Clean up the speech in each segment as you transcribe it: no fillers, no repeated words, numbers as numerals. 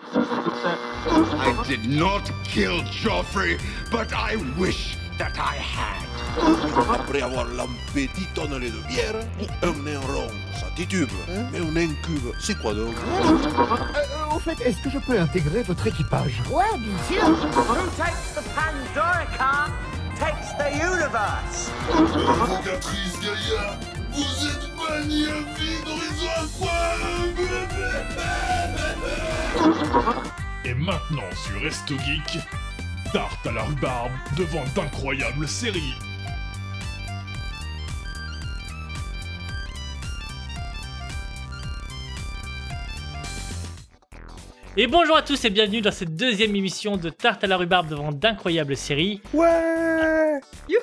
I did not kill Joffrey, but I wish that I had. Après avoir lampé 10 tonnes de bière, un nain rond, ça titube. Mais un incube, c'est quoi donc? Au fait, est-ce que je peux intégrer votre équipage? Ouais, bien sûr. Who takes the Pandora car takes the universe. Provocatrice Gaïa, vous êtes bannie à vie d'horizon incroyable. Et maintenant sur Resto Geek, tarte à la rhubarbe devant d'incroyables séries. Et bonjour à tous et bienvenue dans cette deuxième émission de Tarte à la rhubarbe devant d'incroyables séries. Ouais!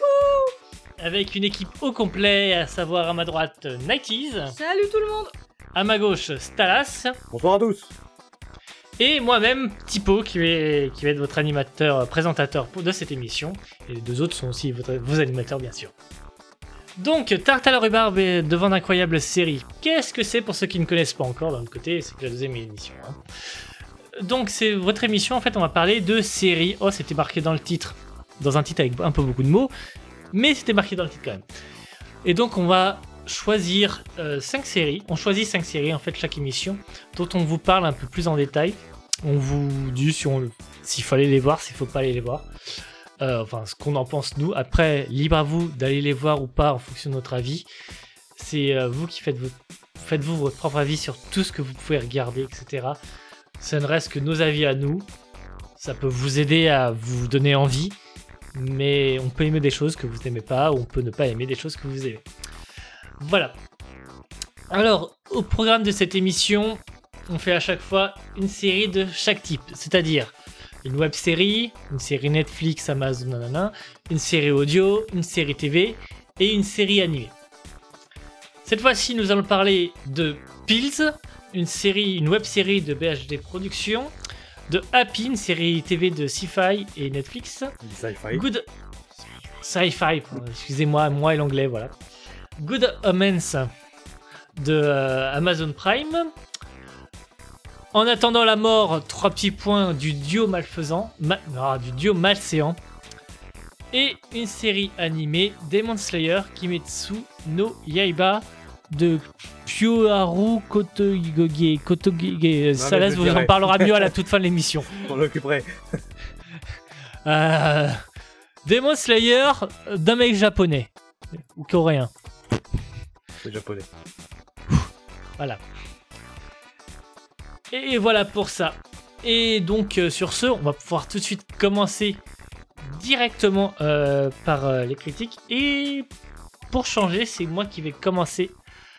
Avec une équipe au complet, à savoir à ma droite Nighties, Salut tout le monde. à ma gauche Stalas, Bonsoir à tous! et moi-même Tipo qui va être votre animateur, présentateur de cette émission. Et les deux autres sont aussi vos animateurs bien sûr. Donc Tarte à la rhubarbe devant d'incroyables séries. Qu'est-ce que c'est pour ceux qui ne connaissent pas encore? D'un autre côté, c'est que la deuxième émission. Donc c'est votre émission, en fait on va parler de séries. Oh, c'était marqué dans le titre, dans un titre avec un peu beaucoup de mots, mais c'était marqué dans le titre quand même. Et donc on va choisir 5 séries, on choisit 5 séries en fait chaque émission, dont on vous parle un peu plus en détail. On vous dit s'il fallait les voir, s'il faut pas aller les voir, enfin ce qu'on en pense nous. Après, libre à vous d'aller les voir ou pas en fonction de notre avis. C'est vous qui faites votre propre avis sur tout ce que vous pouvez regarder, etc. Ça ne reste que nos avis à nous. Ça peut vous aider à vous donner envie, mais on peut aimer des choses que vous n'aimez pas, ou on peut ne pas aimer des choses que vous aimez. Voilà. Alors, au programme de cette émission, on fait à chaque fois une série de chaque type, c'est-à-dire une web-série, une série Netflix, Amazon, nanana, une série audio, une série TV et une série animée. Cette fois-ci, nous allons parler de Pills, une web-série de BHD Productions, de Happy, une série TV de Sci-Fi et Netflix. Sci-Fi. Good Sci-Fi, excusez-moi, moi et l'anglais, voilà. Good Omens de Amazon Prime. En attendant la mort, 3 petits points du duo malfaisant, du duo malséant. Et une série animée Demon Slayer Kimetsu no Yaiba de Kyoharu Kotoge. Salas vous en parlera mieux à la toute fin de l'émission. On l'occuperait. Demon Slayer d'un mec japonais ou coréen. C'est japonais. Voilà. Et voilà pour ça. Et donc sur ce, on va pouvoir tout de suite commencer directement par les critiques. Et pour changer, c'est moi qui vais commencer.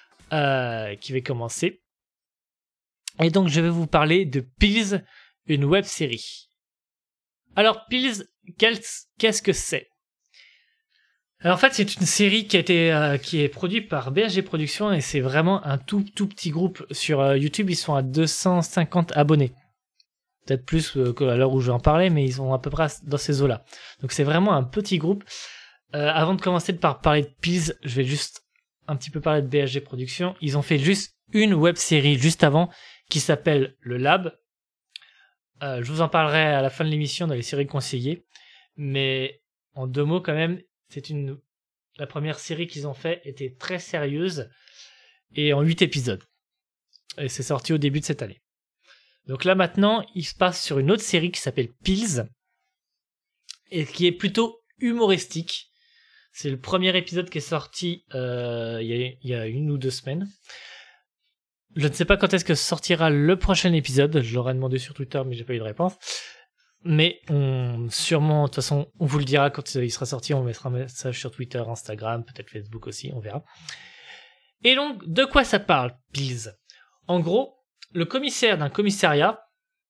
Et donc je vais vous parler de Pills, une web série. Alors Pills, qu'est-ce que c'est? Alors en fait c'est une série qui est produite par BHG Productions et c'est vraiment un tout petit groupe sur YouTube. Ils sont à 250 abonnés, peut-être plus qu'à l'heure où je vais en parler, mais ils sont à peu près dans ces eaux là. Donc c'est vraiment un petit groupe. Avant de commencer par parler de Pills, je vais juste un petit peu parler de BHG Productions. Ils ont fait juste une web série juste avant qui s'appelle Le Lab. Je vous en parlerai à la fin de l'émission dans les séries conseillées, mais en 2 mots quand même. La première série qu'ils ont fait était très sérieuse et en 8 épisodes. Et c'est sorti au début de cette année. Donc là maintenant, il se passe sur une autre série qui s'appelle Pills et qui est plutôt humoristique. C'est le premier épisode qui est sorti il y a 1 ou 2 semaines. Je ne sais pas quand est-ce que sortira le prochain épisode. Je l'aurais demandé sur Twitter, mais j'ai pas eu de réponse. Mais sûrement, de toute façon, on vous le dira quand il sera sorti. On mettra un message sur Twitter, Instagram, peut-être Facebook aussi, on verra. Et donc, de quoi ça parle, Pills? En gros, le commissaire d'un commissariat,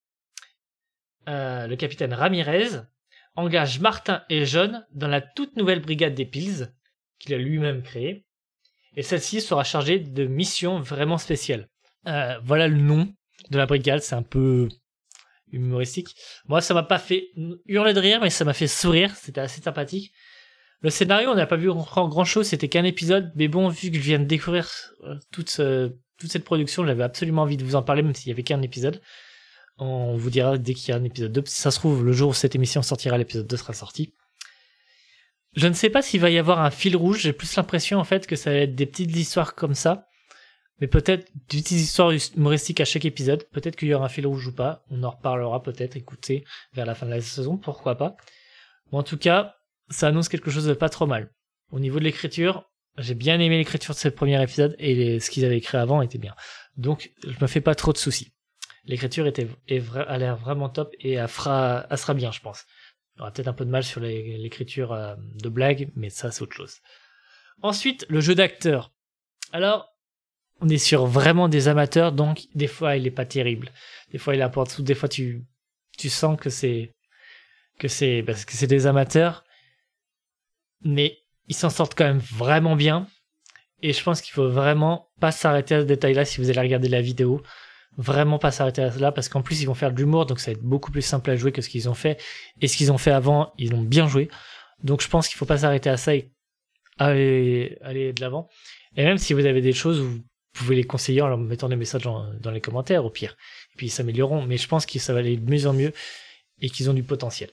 le capitaine Ramirez, engage Martin et John dans la toute nouvelle brigade des Pills, qu'il a lui-même créée. Et celle-ci sera chargée de missions vraiment spéciales. Voilà le nom de la brigade, c'est un peu humoristique. Moi, ça m'a pas fait hurler de rire, mais ça m'a fait sourire. C'était assez sympathique. Le scénario, on n'a pas vu grand chose. C'était qu'un épisode, mais bon, vu que je viens de découvrir toute cette production, j'avais absolument envie de vous en parler, même s'il y avait qu'un épisode. On vous dira dès qu'il y a un épisode 2. Si ça se trouve, le jour où cette émission sortira, l'épisode 2 sera sorti. Je ne sais pas s'il va y avoir un fil rouge. J'ai plus l'impression en fait que ça va être des petites histoires comme ça. Mais peut-être des petites histoires humoristiques à chaque épisode. Peut-être qu'il y aura un fil rouge ou pas. On en reparlera peut-être, écoutez, vers la fin de la saison. Pourquoi pas. Bon, en tout cas, ça annonce quelque chose de pas trop mal. Au niveau de l'écriture, j'ai bien aimé l'écriture de ce premier épisode. Et ce qu'ils avaient écrit avant était bien. Donc, je me fais pas trop de soucis. L'écriture a l'air vraiment top et elle sera bien, je pense. Il y aura peut-être un peu de mal sur l'écriture de blagues, mais ça, c'est autre chose. Ensuite, le jeu d'acteur. Alors, on est sur vraiment des amateurs, donc des fois, il est pas terrible. Des fois, il est un peu en dessous. Des fois, tu sens que c'est parce que c'est des amateurs, mais ils s'en sortent quand même vraiment bien. Et je pense qu'il faut vraiment pas s'arrêter à ce détail-là si vous allez regarder la vidéo. Vraiment pas s'arrêter à cela, parce qu'en plus ils vont faire de l'humour, donc ça va être beaucoup plus simple à jouer que ce qu'ils ont fait. Et ce qu'ils ont fait avant, ils ont bien joué. Donc je pense qu'il faut pas s'arrêter à ça et aller de l'avant. Et même si vous avez des choses, vous pouvez les conseiller en leur mettant des messages dans les commentaires au pire. Et puis ils s'amélioreront. Mais je pense que ça va aller de mieux en mieux et qu'ils ont du potentiel.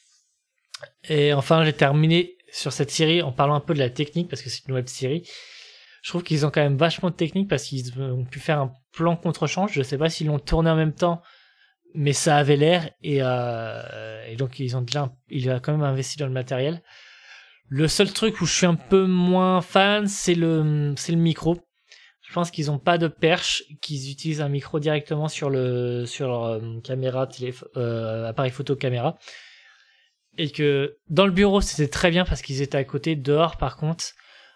Et enfin, j'ai terminé sur cette série en parlant un peu de la technique, parce que c'est une web série. Je trouve qu'ils ont quand même vachement de technique parce qu'ils ont pu faire un plan contre-change. Je sais pas s'ils l'ont tourné en même temps, mais ça avait l'air et donc il a quand même investi dans le matériel. Le seul truc où je suis un peu moins fan, c'est le micro. Je pense qu'ils ont pas de perche, qu'ils utilisent un micro directement sur leur caméra, appareil photo caméra. Et que dans le bureau, c'était très bien parce qu'ils étaient à côté. Dehors, par contre,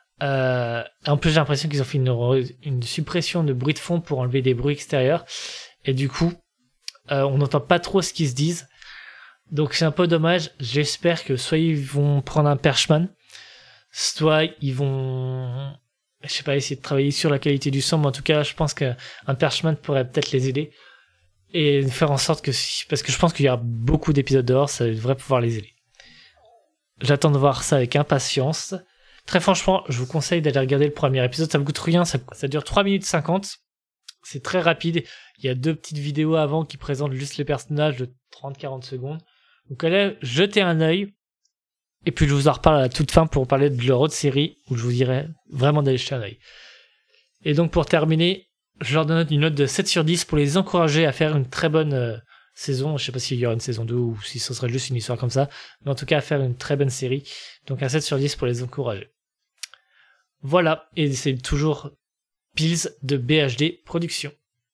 en plus j'ai l'impression qu'ils ont fait une suppression de bruit de fond pour enlever des bruits extérieurs. Et du coup, on n'entend pas trop ce qu'ils se disent. Donc c'est un peu dommage. J'espère que soit ils vont prendre un perchman, soit ils vont, je sais pas, essayer de travailler sur la qualité du son. Mais en tout cas, je pense qu'un perchman pourrait peut-être les aider. Et faire en sorte parce que je pense qu'il y aura beaucoup d'épisodes dehors, ça devrait pouvoir les aider. J'attends de voir ça avec impatience. Très franchement, je vous conseille d'aller regarder le premier épisode, ça me coûte rien, ça dure 3 minutes 50. C'est très rapide. Il y a 2 petites vidéos avant qui présentent juste les personnages de 30-40 secondes. Donc allez jeter un œil. Et puis je vous en reparle à la toute fin pour parler de leur autre série où je vous dirai vraiment d'aller jeter un œil. Et donc pour terminer, je leur donne une note de 7 sur 10 pour les encourager à faire une très bonne saison. Je sais pas s'il y aura une saison 2 ou si ce serait juste une histoire comme ça. Mais en tout cas, à faire une très bonne série. Donc un 7 sur 10 pour les encourager. Voilà. Et c'est toujours Pills de BHD Productions.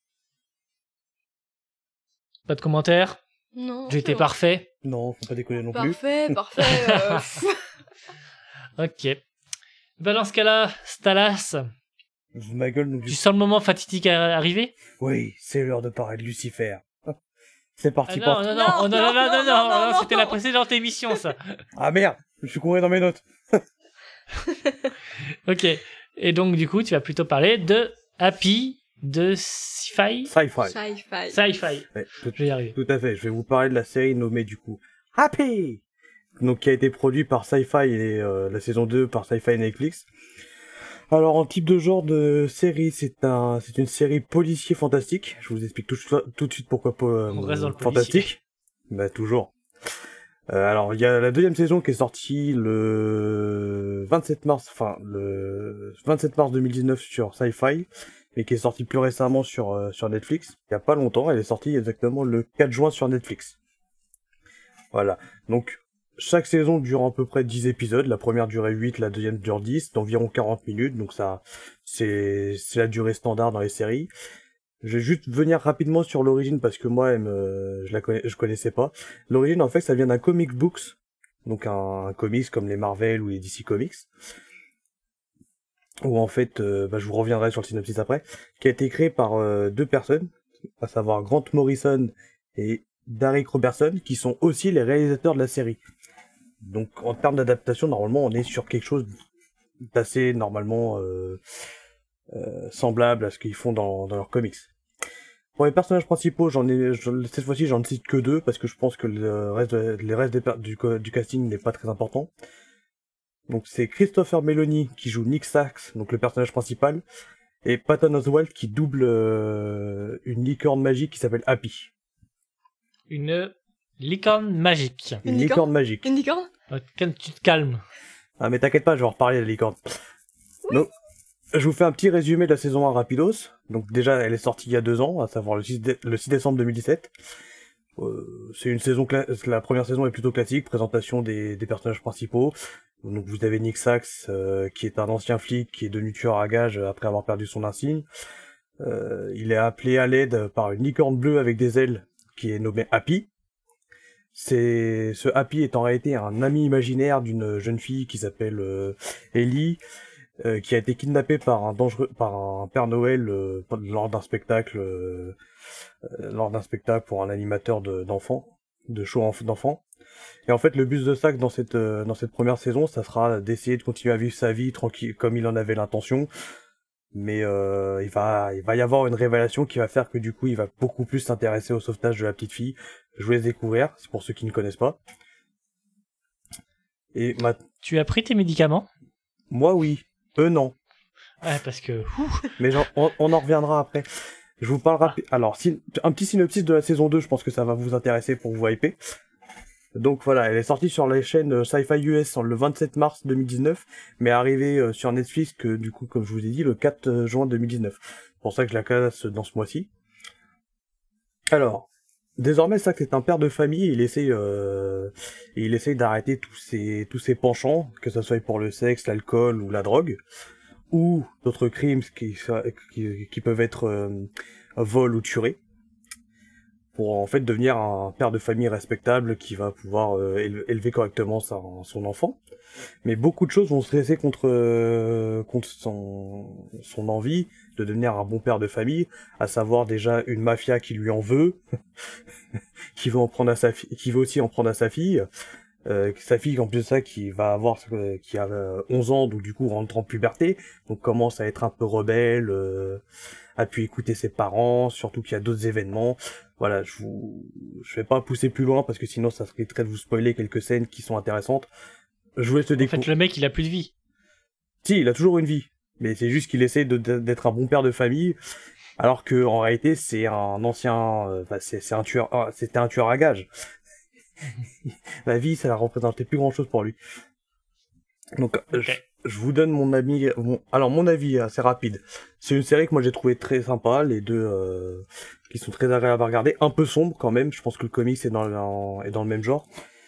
Pas de commentaires? Non. J'ai été bon. Parfait. Non, faut pas déconner non plus. Parfait. Ok. Bah dans ce cas-là, Stalas, Ma gueule nous tu sens le moment fatidique arriver? Oui, c'est l'heure de parler de Lucifer. C'est parti. Non, c'était la précédente émission, ça. Ah merde, je suis couru dans mes notes. Ok. Et donc, du coup, tu vas plutôt parler de Happy, de Sci-Fi. Sci-fi. Ouais, Je vais y arriver. tout à fait, je vais vous parler de la série nommée du coup Happy, donc qui a été produit par Sci-Fi et la saison 2 par Sci-Fi et Netflix. Alors en type de genre de série, c'est une série policier fantastique. Je vous explique tout de suite pourquoi On reste dans le fantastique. Bah toujours. Alors il y a la 2e saison qui est sortie le 27 mars 2019 sur Sci-Fi, mais qui est sortie plus récemment sur Netflix. Il y a pas longtemps, elle est sortie exactement le 4 juin sur Netflix. Voilà. Donc chaque saison dure à peu près 10 épisodes. La première durait 8, la deuxième dure 10, d'environ 40 minutes. Donc ça, c'est la durée standard dans les séries. Je vais juste venir rapidement sur l'origine parce que moi, je connaissais pas. L'origine, en fait, ça vient d'un comic books. Donc un comics comme les Marvel ou les DC Comics. Où en fait, je vous reviendrai sur le synopsis après. Qui a été créé par 2 personnes, à savoir Grant Morrison et Darick Robertson, qui sont aussi les réalisateurs de la série. Donc en termes d'adaptation, normalement on est sur quelque chose d'assez normalement semblable à ce qu'ils font dans leurs comics. Pour les personnages principaux, cette fois-ci j'en cite que 2 parce que je pense que le reste du casting n'est pas très important. Donc c'est Christopher Meloni qui joue Nick Sachs, donc le personnage principal, et Patton Oswalt qui double une licorne magique qui s'appelle Happy. Une licorne magique. Une licorne magique. Une licorne? Tu te calmes. Ah mais t'inquiète pas, je vais en reparler de la licorne. Oui. Donc, je vous fais un petit résumé de la saison 1 rapidos. Donc déjà, elle est sortie il y a 2 ans, à savoir le 6 décembre 2017. C'est une saison la première saison est plutôt classique, présentation des personnages principaux. Donc vous avez Nick Sax, qui est un ancien flic qui est devenu tueur à gages après avoir perdu son insigne. Il est appelé à l'aide par une licorne bleue avec des ailes qui est nommée Happy. Ce Happy est en réalité un ami imaginaire d'une jeune fille qui s'appelle Ellie, qui a été kidnappée par un Père Noël lors d'un spectacle pour un animateur d'enfants, de show d'enfants. Et en fait, le but de Sax dans cette première saison, ça sera d'essayer de continuer à vivre sa vie tranquille comme il en avait l'intention. Mais il va y avoir une révélation qui va faire que du coup, il va beaucoup plus s'intéresser au sauvetage de la petite fille. Je vous laisse découvrir, c'est pour ceux qui ne connaissent pas. Et Tu as pris tes médicaments? Moi, oui. Eux, non. Ouais, parce que... Mais on en reviendra après. Je vous parle rapide. Alors, un petit synopsis de la saison 2, je pense que ça va vous intéresser pour vous hyper. Donc voilà, elle est sortie sur la chaîne Sci-Fi US le 27 mars 2019, mais arrivée sur Netflix que du coup, comme je vous ai dit, le 4 juin 2019. C'est pour ça que je la classe dans ce mois-ci. Alors, désormais, Sax est un père de famille et il essaye d'arrêter tous ses penchants, que ce soit pour le sexe, l'alcool ou la drogue, ou d'autres crimes qui peuvent être vol ou tuerie, pour en fait devenir un père de famille respectable qui va pouvoir élever correctement son enfant. Mais beaucoup de choses vont se dresser contre son envie de devenir un bon père de famille, à savoir déjà une mafia qui lui en veut, qui veut aussi en prendre à sa fille, sa fille en plus de ça qui a 11 ans, donc du coup rentre en puberté, donc commence à être un peu rebelle, a pu écouter ses parents, surtout qu'il y a d'autres événements. Voilà, je vais pas pousser plus loin parce que sinon ça serait très de vous spoiler quelques scènes qui sont intéressantes. Je voulais te découvrir. En fait, le mec, il a plus de vie. Si, il a toujours une vie, mais c'est juste qu'il essaie d'être un bon père de famille, alors que en réalité c'est un ancien, c'était un tueur à gages. La vie, ça représentait plus grand chose pour lui. Donc, okay. Je vous donne mon avis. Mon avis assez rapide. C'est une série que moi j'ai trouvé très sympa, les deux qui sont très agréables à regarder, un peu sombre quand même. Je pense que le comics est dans le même genre.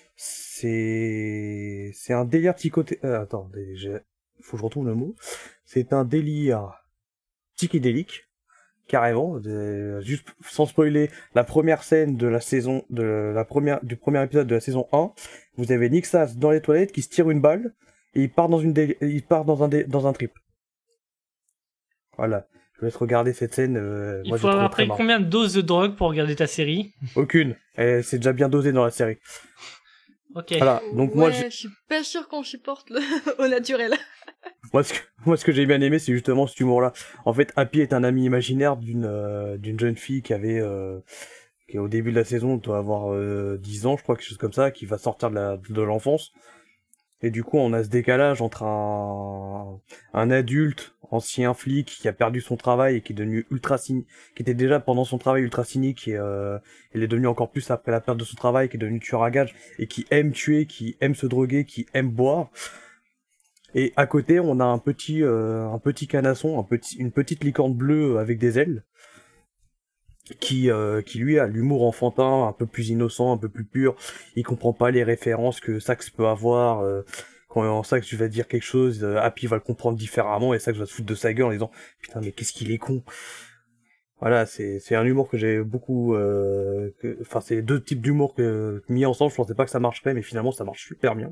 C'est un délire psychoté. Attendez, faut que je retrouve le mot. C'est un délire psychédélique. Carrément, juste sans spoiler, la première scène de la saison, du premier épisode de la saison 1, vous avez Nick Sass dans les toilettes qui se tire une balle, et il part dans un trip. Voilà. Je vous laisse regarder cette scène, il faut avoir pris combien de doses de drogue pour regarder ta série? Aucune. C'est déjà bien dosé dans la série. Ok. Voilà. Donc je suis pas sûr qu'on supporte au naturel. Moi, ce que j'ai bien aimé, c'est justement cet humour-là. En fait, Happy est un ami imaginaire d'une jeune fille qui au début de la saison doit avoir 10 ans, je crois, quelque chose comme ça, qui va sortir de l'enfance. Et du coup, on a ce décalage entre un adulte, ancien flic, qui a perdu son travail et qui est devenu qui était déjà pendant son travail ultra cynique, et il est devenu encore plus après la perte de son travail, qui est devenu tueur à gages, et qui aime tuer, qui aime se droguer, qui aime boire. Et à côté, on a un petit canasson, une petite licorne bleue avec des ailes, qui lui a l'humour enfantin, un peu plus innocent, un peu plus pur. Il comprend pas les références que Sax peut avoir. Quand Sax tu vas dire quelque chose, Happy va le comprendre différemment, et Sax va se foutre de sa gueule en disant putain mais qu'est-ce qu'il est con. Voilà, c'est un humour que j'ai beaucoup. C'est deux types d'humour que mis ensemble, je pensais pas que ça marcherait, mais finalement ça marche super bien.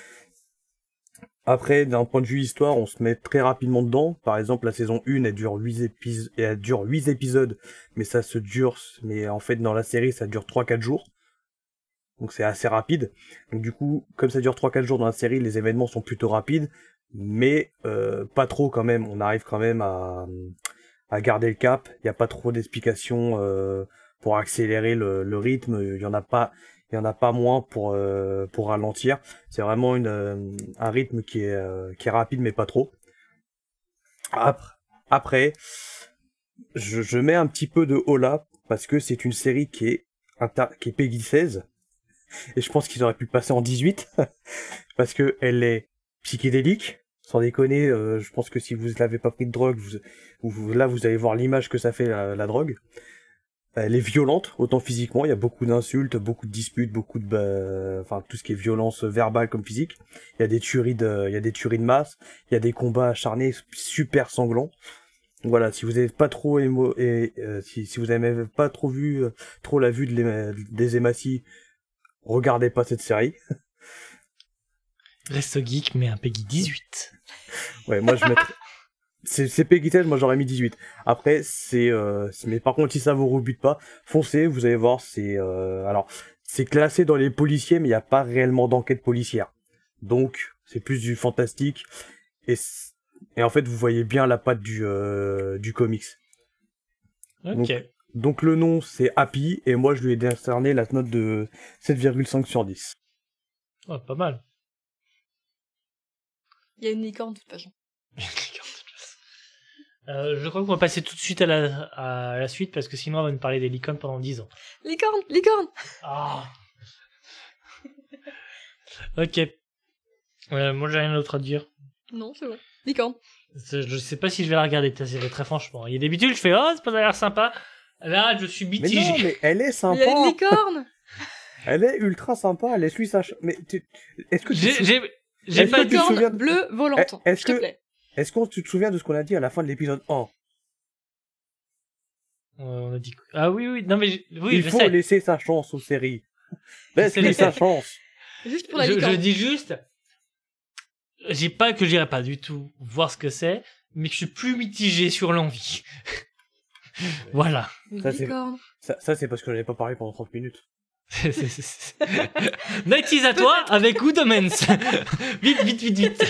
Après, d'un point de vue histoire, on se met très rapidement dedans. Par exemple, la saison 1, elle dure 8 épisodes, mais en fait, dans la série, ça dure 3-4 jours. Donc c'est assez rapide. Donc du coup, comme ça dure 3-4 jours dans la série, les événements sont plutôt rapides, mais pas trop quand même. On arrive quand même à garder le cap. Il n'y a pas trop d'explications pour accélérer le rythme. Il y en a pas moins pour ralentir. C'est vraiment un rythme qui est rapide mais pas trop. Après, je mets un petit peu de haut là parce que c'est une série qui est qui est Peggy 16. Et je pense qu'ils auraient pu le passer en 18. Parce que elle est psychédélique. Sans déconner, je pense que si vous n'avez pas pris de drogue, là vous allez voir l'image que ça fait la drogue. Elle est violente, autant physiquement, il y a beaucoup d'insultes, beaucoup de disputes, beaucoup de enfin tout ce qui est violence verbale comme physique. Il y a des tueries de masse, il y a des combats acharnés super sanglants. Voilà, si vous n'avez pas trop si vous n'avez pas trop vu trop la vue des hématies, regardez pas cette série. Resto Geek met un Peggy 18. Ouais, moi je mettrais c'est Peggy 16, moi j'aurais mis 18. Après mais par contre si ça vous rebute pas, foncez, vous allez voir, alors c'est classé dans les policiers mais il y a pas réellement d'enquête policière. Donc c'est plus du fantastique et en fait vous voyez bien la patte du comics. OK. Donc le nom c'est Happy et moi je lui ai décerné la note de 7,5 sur 10. Oh, pas mal. Il y a une licorne de toute façon. Je crois qu'on va passer tout de suite à la suite parce que sinon on va nous parler des licornes pendant 10 ans. Licorne. Ah. Ok. Moi j'ai rien d'autre à dire. Non, c'est bon. Licorne. Je sais pas si je vais la regarder ta série, très franchement. Il y a des bitules, je fais oh, ça a l'air sympa. Là, je suis mitigé. Mais non, mais elle est sympa. Il y a une licorne. Elle est ultra sympa, elle essuie sa mais est-ce que j'ai pas dit licorne bleue volante. Est-ce s'il te plaît. Est-ce que tu te souviens de ce qu'on a dit à la fin de l'épisode 1? On a dit ah oui, non mais oui, il faut laisser sa chance aux séries. Laisse-lui sa chance. Juste pour la licorne. Je dis juste j'ai pas que j'irai pas du tout voir ce que c'est, mais que je suis plus mitigé sur l'envie. Voilà. Ça c'est parce que j'en ai pas parlé pendant 30 minutes. Nighties à toi avec Good Omens. Vite.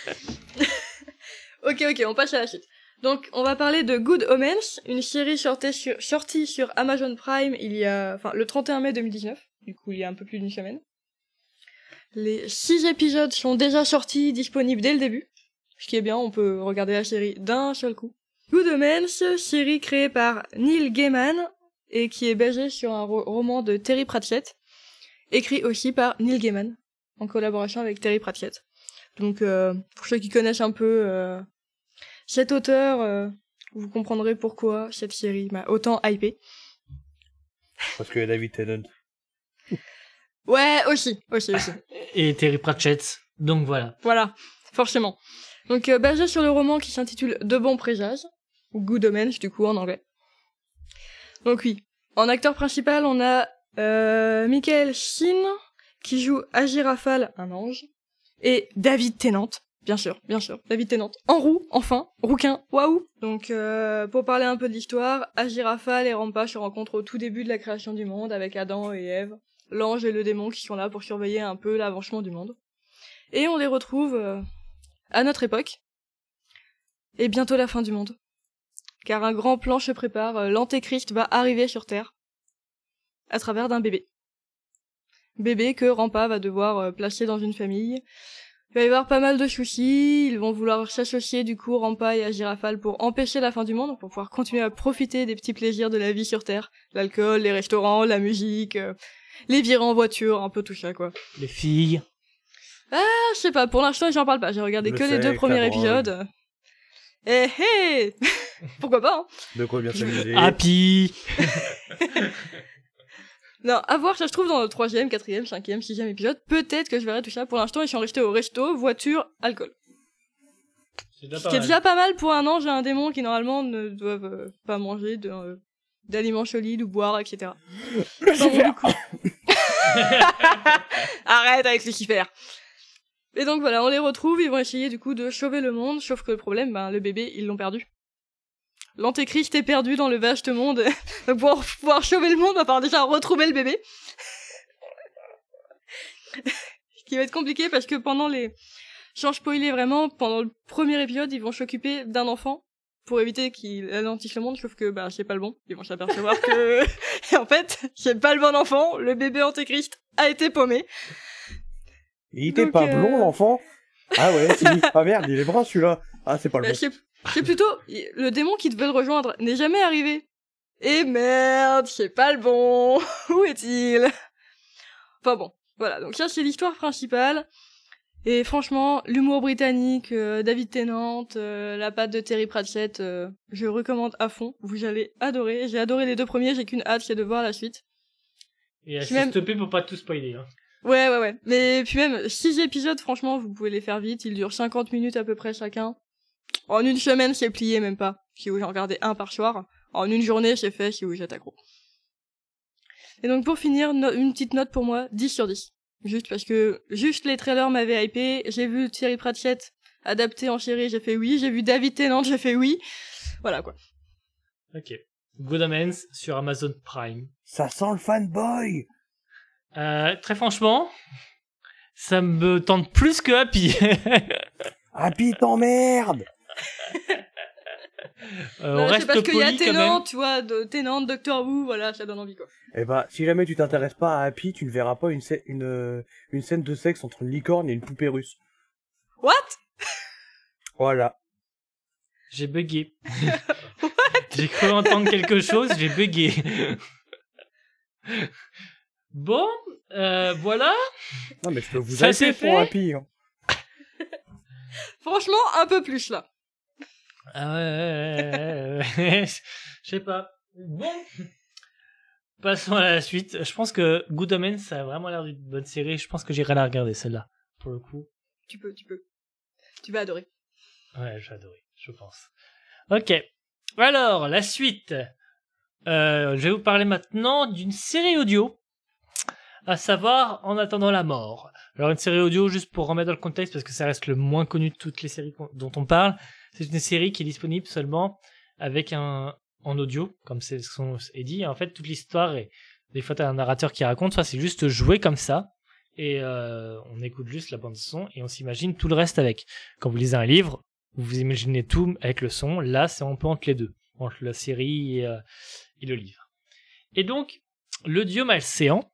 Ok, on passe à la suite. Donc, on va parler de Good Omens, une série sortie sur Amazon Prime le 31 mai 2019. Du coup, il y a un peu plus d'une semaine. Les 6 épisodes sont déjà sortis, disponibles dès le début. Ce qui est bien, on peut regarder la série d'un seul coup. Good Omens, série créée par Neil Gaiman, et qui est basée sur un roman de Terry Pratchett, écrit aussi par Neil Gaiman, en collaboration avec Terry Pratchett. Donc, pour ceux qui connaissent un peu cet auteur, vous comprendrez pourquoi cette série m'a autant hypé. Parce que David Tennant. Ouais, aussi. Et Terry Pratchett, donc voilà. Voilà, forcément. Donc, basé sur le roman qui s'intitule De bons présages, ou Good Omens, du coup, en anglais. Donc oui, en acteur principal, on a Michael Sheen, qui joue Aziraphale, un ange, et David Tennant, bien sûr, David Tennant, en roux, enfin, rouquin, waouh. Donc, pour parler un peu de l'histoire, Aziraphale et Rampa se rencontrent au tout début de la création du monde, avec Adam et Ève, l'ange et le démon qui sont là pour surveiller un peu l'avancement du monde. Et on les retrouve à notre époque, et bientôt la fin du monde. Car un grand plan se prépare, l'Antéchrist va arriver sur Terre, à travers d'un bébé. Bébé que Rampa va devoir placer dans une famille. Il va y avoir pas mal de soucis, ils vont vouloir s'associer du coup, Rampa et Aziraphale, pour empêcher la fin du monde, pour pouvoir continuer à profiter des petits plaisirs de la vie sur Terre. L'alcool, les restaurants, la musique, les virées en voiture, un peu tout ça quoi. Les filles. Ah, je sais pas, pour l'instant j'en parle pas, j'ai regardé que les 2 premiers épisodes. Hé pourquoi pas, hein. De quoi bien s'amuser. Happy. Non, à voir, ça se trouve dans le 3e, 4e, 5e, 6e épisode. Peut-être que je verrai tout ça. Pour l'instant, ils sont restés au resto, voiture, alcool. Ce qui est déjà pas mal pour un ange et un démon qui, normalement, ne doivent pas manger d'aliments solides ou boire, etc. Lucifer. Arrête avec Lucifer. Et donc voilà, on les retrouve, ils vont essayer du coup de sauver le monde, sauf que le problème, le bébé, ils l'ont perdu. L'Antéchrist est perdu dans le vaste monde. Donc pour pouvoir sauver le monde, on va falloir déjà retrouver le bébé. Ce qui va être compliqué parce que sans spoiler vraiment, pendant le premier épisode, ils vont s'occuper d'un enfant pour éviter qu'il anéantisse le monde, sauf que c'est pas le bon. Ils vont s'apercevoir que et en fait, c'est pas le bon enfant, le bébé Antéchrist a été paumé. Il était pas blond l'enfant? Ah ouais, si. Ah merde, il est brun celui-là. Ah c'est pas le bon. C'est plutôt le démon qui devait le rejoindre n'est jamais arrivé. Et merde, c'est pas le bon. Où est-il? Enfin bon, voilà. Donc ça, c'est l'histoire principale. Et franchement, l'humour britannique, David Tennant, la patte de Terry Pratchett, je recommande à fond. Vous allez adorer. J'ai adoré les 2 premiers, j'ai qu'une hâte, c'est de voir la suite. Et assez stoppé pour pas tout spoiler. Hein. Ouais. Mais puis même, 6 épisodes, franchement, vous pouvez les faire vite. Ils durent 50 minutes à peu près chacun. En une semaine, c'est plié, même pas. Si vous en regardez un par soir. En une journée, c'est fait si vous êtes accro. Et donc pour finir, une petite note pour moi, 10 sur 10. Juste parce que, les trailers m'avaient hypé, j'ai vu Terry Pratchett adapté en série, j'ai fait oui, j'ai vu David Tennant, j'ai fait oui. Voilà quoi. Ok. Good Omens sur Amazon Prime. Ça sent le fanboy. Très franchement, ça me tente plus que Happy. Happy t'emmerde. Non, c'est parce qu'il y a Tennant, tu vois, Tennant, Doctor Who, voilà, ça donne envie quoi. Eh bah, si jamais tu t'intéresses pas à Happy, tu ne verras pas une scène de sexe entre une licorne et une poupée russe. What? Voilà. Voilà. J'ai bugué. J'ai cru entendre quelque chose, j'ai bugué. Bon, voilà. Non mais je peux vous Ça, aider c'est pour fait. Happy. Hein. Franchement, un peu plus là. Ah ouais. Je sais pas. Bon. Passons à la suite. Je pense que Good Omens, ça a vraiment l'air d'une bonne série. Je pense que j'irai la regarder, celle-là. Pour le coup. Tu peux. Tu vas adorer. Ouais, j'ai adoré, je pense. Ok. Alors, la suite. Je vais vous parler maintenant d'une série audio. À savoir, En attendant la mort. Alors, une série audio, juste pour remettre dans le contexte, parce que ça reste le moins connu de toutes les séries dont on parle. C'est une série qui est disponible seulement avec en audio, comme c'est ce qu'on est dit. Et en fait, toute l'histoire est, des fois t'as un narrateur qui raconte, soit c'est juste joué comme ça, et on écoute juste la bande son, et on s'imagine tout le reste avec. Quand vous lisez un livre, vous vous imaginez tout avec le son. Là, c'est un peu entre les deux, entre la série et le livre. Et donc, le dieu Malséant,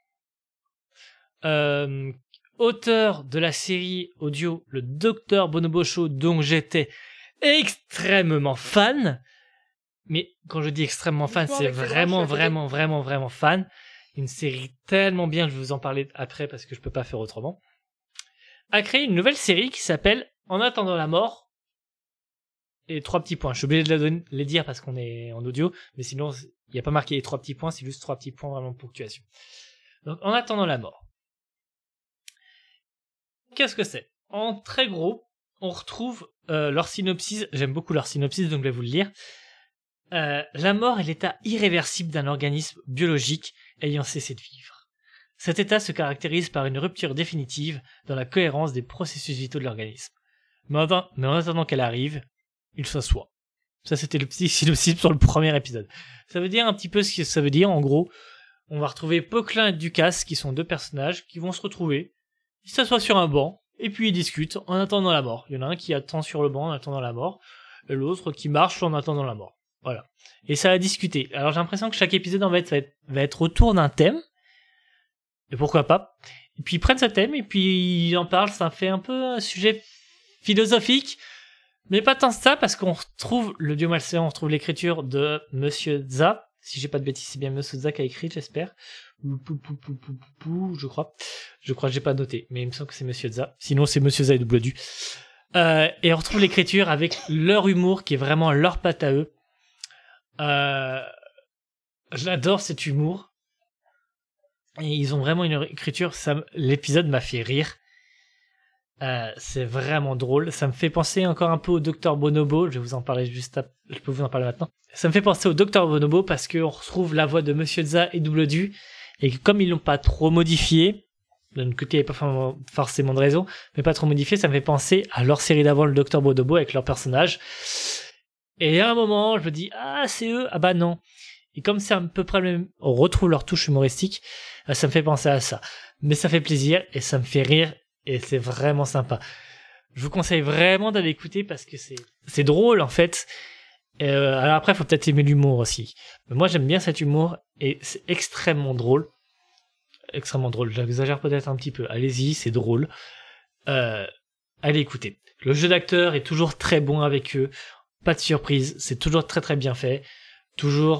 auteur de la série audio Le Docteur Bonobo Show, dont j'étais extrêmement fan, mais quand je dis extrêmement fan, c'est vraiment fan. Une série tellement bien, je vais vous en parler après parce que je peux pas faire autrement. A créé une nouvelle série qui s'appelle En attendant la mort. Et 3 petits points. Je suis obligé de les dire parce qu'on est en audio, mais sinon il n'y a pas marqué les 3 petits points, c'est juste 3 petits points vraiment de ponctuation. Donc En attendant la mort. Qu'est-ce que c'est? En très gros, on retrouve leur synopsis. J'aime beaucoup leur synopsis, donc je vais vous le lire. La mort est l'état irréversible d'un organisme biologique ayant cessé de vivre. Cet état se caractérise par une rupture définitive dans la cohérence des processus vitaux de l'organisme. Mais en attendant qu'elle arrive, il s'assoit. Ça, c'était le petit synopsis sur le premier épisode. Ça veut dire un petit peu ce que ça veut dire. En gros, on va retrouver Poquelin et Ducasse, qui sont 2 personnages qui vont se retrouver. Ils s'assoient sur un banc, et puis ils discutent en attendant la mort. Il y en a un qui attend sur le banc en attendant la mort, et l'autre qui marche en attendant la mort. Voilà. Et ça va discuter. Alors j'ai l'impression que chaque épisode en fait va être autour d'un thème. Et pourquoi pas. Et puis ils prennent ce thème et puis ils en parlent. Ça fait un peu un sujet philosophique. Mais pas tant ça parce qu'on retrouve le dieu Malséant, on retrouve l'écriture de Monsieur Za. Si j'ai pas de bêtises, c'est bien Monsieur Za qui a écrit, j'espère. Je crois. Je crois que j'ai pas noté. Mais il me semble que c'est Monsieur Za. Sinon c'est Monsieur Za et double du. Et on retrouve l'écriture avec leur humour qui est vraiment leur patte à eux. J'adore cet humour et ils ont vraiment une écriture, l'épisode m'a fait rire, c'est vraiment drôle, ça me fait penser encore un peu au Docteur Bonobo, je vais vous en parler je peux vous en parler maintenant. Ça me fait penser au Docteur Bonobo parce qu'on retrouve la voix de Monsieur Za et Double Du, et comme ils l'ont pas trop modifié, d'un côté il n'y a pas forcément de raison, mais pas trop modifié, ça me fait penser à leur série d'avant, le Docteur Bonobo, avec leur personnage. Et à un moment, je me dis, ah, c'est eux, ah bah non. Et comme c'est à peu près le même, on retrouve leur touche humoristique, ça me fait penser à ça. Mais ça fait plaisir, et ça me fait rire, et c'est vraiment sympa. Je vous conseille vraiment d'aller écouter parce que c'est drôle, en fait. Alors après, il faut peut-être aimer l'humour aussi. Mais moi, j'aime bien cet humour, et c'est extrêmement drôle. Extrêmement drôle, j'exagère peut-être un petit peu. Allez-y, c'est drôle. Allez écouter. Le jeu d'acteur est toujours très bon avec eux. Pas de surprise, c'est toujours très très bien fait. Toujours,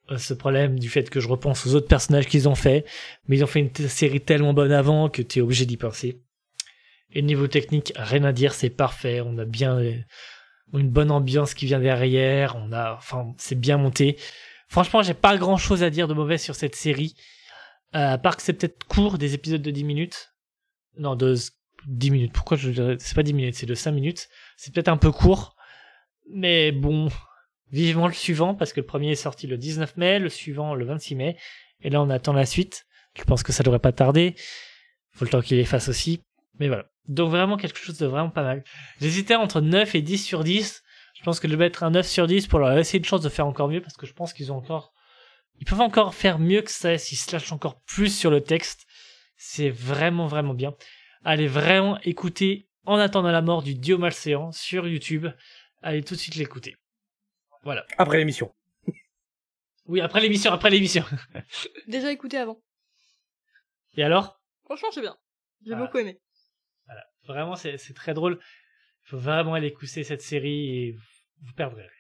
ce problème du fait que je repense aux autres personnages qu'ils ont fait, mais ils ont fait une série tellement bonne avant que t'es obligé d'y penser. Et niveau technique, rien à dire, c'est parfait. On a bien une bonne ambiance qui vient derrière. C'est bien monté. Franchement, j'ai pas grand chose à dire de mauvais sur cette série. À part que c'est peut-être court, des épisodes de 10 minutes. Non, de 10 minutes. Pourquoi je dirais, c'est pas 10 minutes, c'est de 5 minutes. C'est peut-être un peu court. Mais bon, vivement le suivant, parce que le premier est sorti le 19 mai, le suivant le 26 mai. Et là, on attend la suite. Je pense que ça devrait pas tarder. Faut le temps qu'il efface aussi. Mais voilà. Donc vraiment quelque chose de vraiment pas mal. J'hésitais entre 9 et 10 sur 10. Je pense que je vais mettre un 9 sur 10 pour leur laisser une chance de faire encore mieux, parce que je pense qu'ils peuvent encore faire mieux que ça s'ils se lâchent encore plus sur le texte. C'est vraiment vraiment bien. Allez vraiment écouter En attendant la mort du dieu malséant sur YouTube. Allez tout de suite l'écouter. Voilà. Après l'émission. Oui, après l'émission. Déjà écouté avant. Et alors ? Franchement, c'est bien. J'ai Voilà. beaucoup aimé. Voilà. Vraiment, c'est très drôle. Il faut vraiment aller écouter cette série et vous perdrez rien.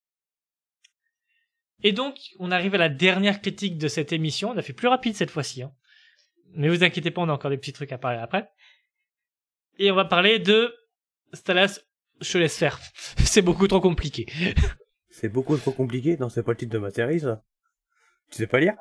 Et donc, on arrive à la dernière critique de cette émission. On a fait plus rapide cette fois-ci. Hein. Mais vous inquiétez pas, on a encore des petits trucs à parler après. Et on va parler de Stalas, je laisse faire. C'est beaucoup trop compliqué. C'est beaucoup trop compliqué. Non, c'est pas le titre de ma série, ça. Tu sais pas lire?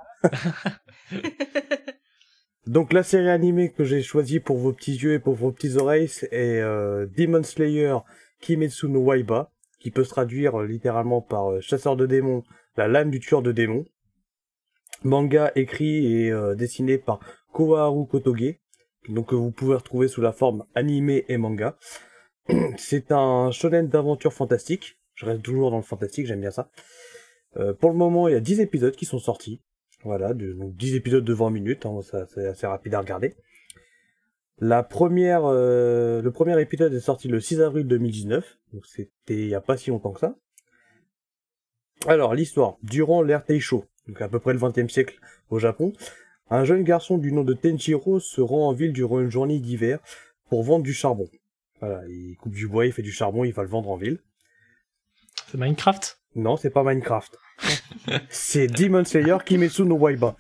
Donc la série animée que j'ai choisie pour vos petits yeux et pour vos petites oreilles est Demon Slayer Kimetsu no Waiba, qui peut se traduire littéralement par chasseur de démons, la lame du tueur de démons. Manga écrit et dessiné par Koharu Kotoge, donc que vous pouvez retrouver sous la forme animé et manga. C'est un shonen d'aventure fantastique. Je reste toujours dans le fantastique, j'aime bien ça. Pour le moment, il y a 10 épisodes qui sont sortis. Voilà, donc 10 épisodes de 20 minutes, hein, ça, c'est assez rapide à regarder. Le premier épisode est sorti le 6 avril 2019, donc c'était il y a pas si longtemps que ça. Alors, l'histoire. Durant l'ère Taisho, donc à peu près le 20e siècle au Japon, un jeune garçon du nom de Tenjiro se rend en ville durant une journée d'hiver pour vendre du charbon. Voilà, il coupe du bois, il fait du charbon, il va le vendre en ville. C'est Minecraft ? Non, c'est pas Minecraft. C'est Demon Slayer Kimetsu no Waiba.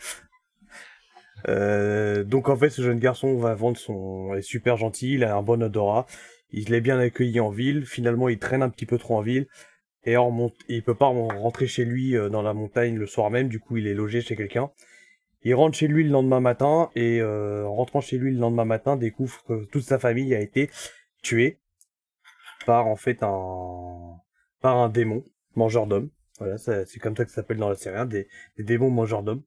Donc en fait, ce jeune garçon va vendre est super gentil, il a un bon odorat, il est bien accueilli en ville, finalement il traîne un petit peu trop en ville, et il peut pas rentrer chez lui dans la montagne le soir même, du coup il est logé chez quelqu'un. Il rentre chez lui le lendemain matin, et en rentrant chez lui le lendemain matin, découvre que toute sa famille a été tuée par en fait par un démon mangeur d'hommes. Voilà, c'est comme ça que ça s'appelle dans la série, hein, des démons mangeurs d'hommes.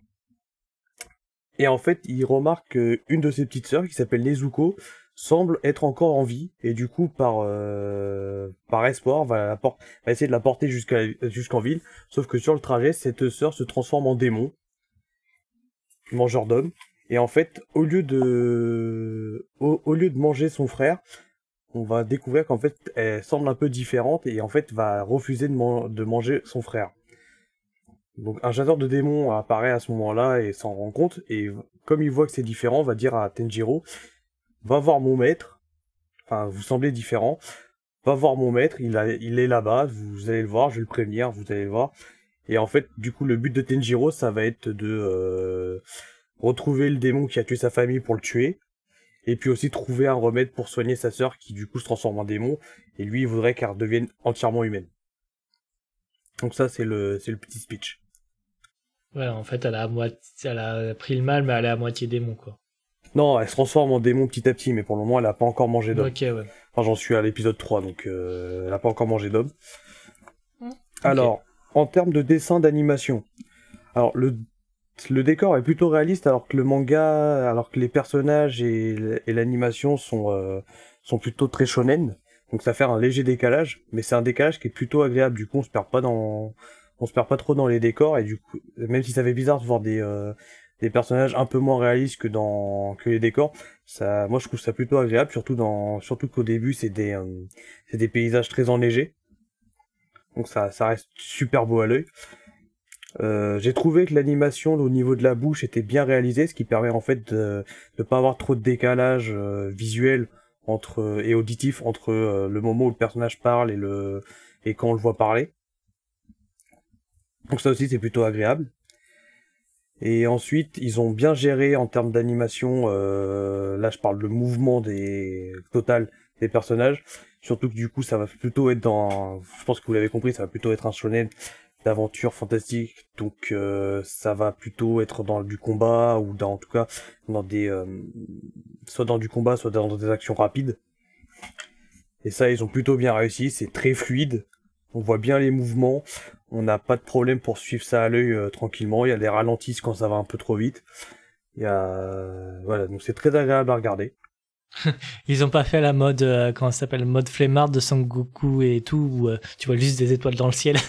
Et en fait, il remarque qu'une de ses petites sœurs, qui s'appelle Nezuko, semble être encore en vie, et du coup, par espoir, va essayer de la porter jusqu'en ville, sauf que sur le trajet, cette sœur se transforme en démon, mangeur d'hommes, et en fait, au lieu de manger son frère, on va découvrir qu'en fait, elle semble un peu différente, et en fait, va refuser de manger son frère. Donc un chasseur de démons apparaît à ce moment-là et s'en rend compte, et comme il voit que c'est différent, va dire à Tenjiro, va voir mon maître, enfin vous semblez différent, va voir mon maître, il est là-bas, vous allez le voir, je vais le prévenir, vous allez le voir. Et en fait, du coup, le but de Tenjiro, ça va être de retrouver le démon qui a tué sa famille pour le tuer, et puis aussi trouver un remède pour soigner sa sœur qui du coup se transforme en démon, et lui il voudrait qu'elle devienne entièrement humaine. Donc ça c'est le petit speech. Ouais, en fait, elle a pris le mal, mais elle est à moitié démon, quoi. Non, elle se transforme en démon petit à petit, mais pour le moment elle a pas encore mangé d'homme. Ok, ouais. Enfin j'en suis à l'épisode 3, donc elle a pas encore mangé d'homme. Okay. Alors, en termes de dessin d'animation, alors le décor est plutôt réaliste, alors que le manga, alors que les personnages et l'animation sont plutôt très shonen. Donc ça fait un léger décalage, mais c'est un décalage qui est plutôt agréable. Du coup, on se perd pas trop dans les décors, et du coup, même si ça fait bizarre de voir des personnages un peu moins réalistes que les décors, moi je trouve ça plutôt agréable, surtout qu'au début c'est des paysages très enneigés. Donc ça reste super beau à l'œil. J'ai trouvé que l'animation au niveau de la bouche était bien réalisée, ce qui permet en fait de pas avoir trop de décalage visuel et auditif entre le moment où le personnage parle et quand on le voit parler. Donc ça aussi c'est plutôt agréable. Et ensuite ils ont bien géré en termes d'animation, là je parle de mouvement total des personnages, surtout que du coup ça va plutôt être je pense que vous l'avez compris, ça va plutôt être un shonen d'aventure fantastique, donc ça va plutôt être dans du combat ou en tout cas dans soit dans du combat, soit dans des actions rapides. Et ça, ils ont plutôt bien réussi, c'est très fluide, on voit bien les mouvements, on n'a pas de problème pour suivre ça à l'œil tranquillement, il y a des ralentis quand ça va un peu trop vite. Voilà, donc c'est très agréable à regarder. Ils ont pas fait la mode, comment ça s'appelle, mode flemmard de Sangoku et tout, où tu vois juste des étoiles dans le ciel.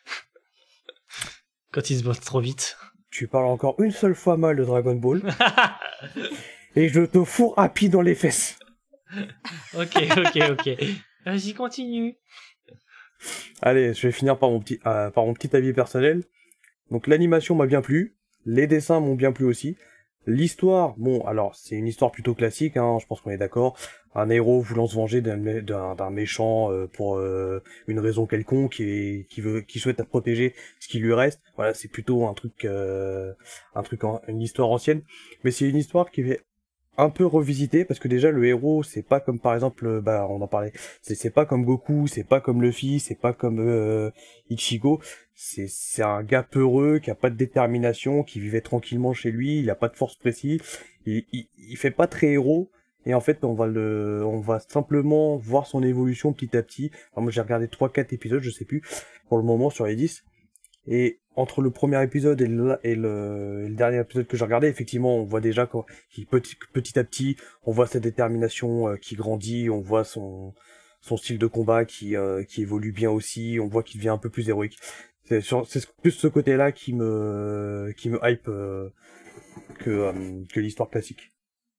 Quand ils se bossent trop vite. Tu parles encore une seule fois mal de Dragon Ball. Et je te fourre Happy dans les fesses. Ok. Vas-y, continue. Allez, je vais finir par mon petit avis personnel. Donc l'animation m'a bien plu, les dessins m'ont bien plu aussi. L'histoire, bon, alors c'est une histoire plutôt classique, hein, je pense qu'on est d'accord. Un héros voulant se venger d'un méchant pour une raison quelconque qui souhaite protéger ce qui lui reste. Voilà, c'est plutôt une histoire ancienne, mais c'est une histoire qui est un peu revisitée parce que déjà le héros c'est pas comme par exemple on en parlait, c'est pas comme Goku, c'est pas comme Luffy, c'est pas comme Ichigo. C'est un gars peureux qui a pas de détermination, qui vivait tranquillement chez lui, il a pas de force précise, il fait pas très héros, et en fait on va simplement voir son évolution petit à petit. Enfin, moi j'ai regardé 3-4 épisodes, je sais plus pour le moment sur les 10, et entre le premier épisode et le dernier épisode que j'ai regardé, effectivement on voit déjà petit à petit on voit sa détermination qui grandit, on voit son style de combat qui évolue bien aussi, on voit qu'il devient un peu plus héroïque. C'est plus ce côté-là qui me hype que l'histoire classique.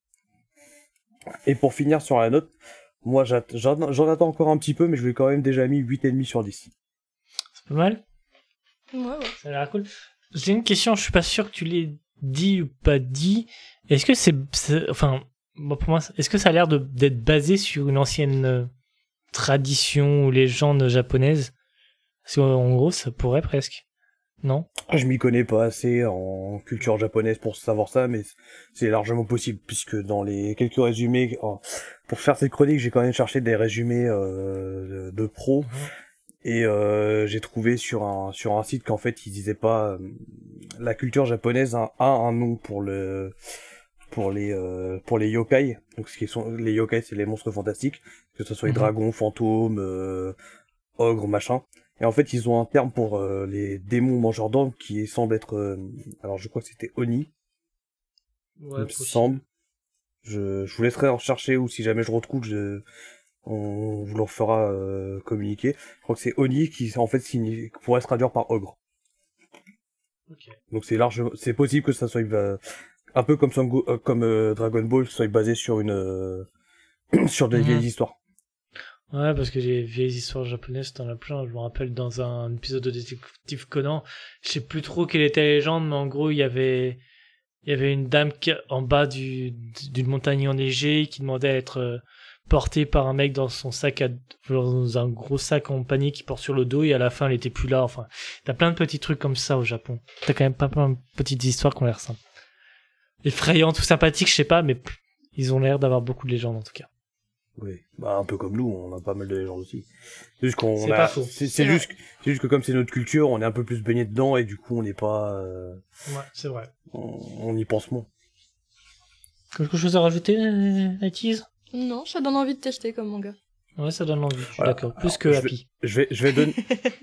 Et pour finir sur la note, moi j'en attends encore un petit peu, mais je lui ai quand même déjà mis 8,5 sur 10. C'est pas mal. Ouais. Ça a l'air cool. J'ai une question, je suis pas sûr que tu l'aies dit ou pas dit. Est-ce que enfin, moi, pour moi, est-ce que ça a l'air d'être basé sur une ancienne tradition ou légende japonaise? Parce qu'en gros, ça pourrait presque. Non? Je m'y connais pas assez en culture japonaise pour savoir ça, mais c'est largement possible, puisque dans les quelques résumés, pour faire cette chronique, j'ai quand même cherché des résumés de pros, et j'ai trouvé sur un site qu'en fait, ils disaient pas la culture japonaise a un nom pour les yokai. Donc les yokai, c'est les monstres fantastiques, que ce soit les dragons, fantômes, ogres, machin. Et en fait, ils ont un terme pour les démons mangeurs d'hommes qui semble être... alors, je crois que c'était Oni. Ouais, il me semble. Je vous laisserai en rechercher, ou si jamais je retrouve, on vous le fera communiquer. Je crois que c'est Oni qui, en fait, pourrait se traduire par ogre. Okay. Donc c'est possible que ça soit un peu comme Dragon Ball, soit basé sur sur des vieilles histoires. Ouais, parce que les vieilles histoires japonaises, t'en as plein. Je me rappelle dans un épisode de Détective Conan, je sais plus trop quelle était la légende, mais en gros, il y avait une dame en bas d'une montagne enneigée qui demandait à être portée par un mec dans un gros sac en panier qui porte sur le dos, et à la fin, elle était plus là. Enfin, t'as plein de petits trucs comme ça au Japon. T'as quand même pas plein de petites histoires qui ont l'air simples. Effrayantes ou sympathiques, je sais pas, mais ils ont l'air d'avoir beaucoup de légendes en tout cas. Oui, un peu comme nous, on a pas mal de légendes aussi. C'est juste c'est juste que comme c'est notre culture, on est un peu plus baigné dedans, et du coup on n'est pas... Ouais, c'est vrai. On y pense moins. Quelque chose à rajouter, Aitiz? Non, ça donne envie de tester comme manga. Ouais, ça donne envie, je suis voilà. d'accord. Plus Alors, que Happy. Je vais donner...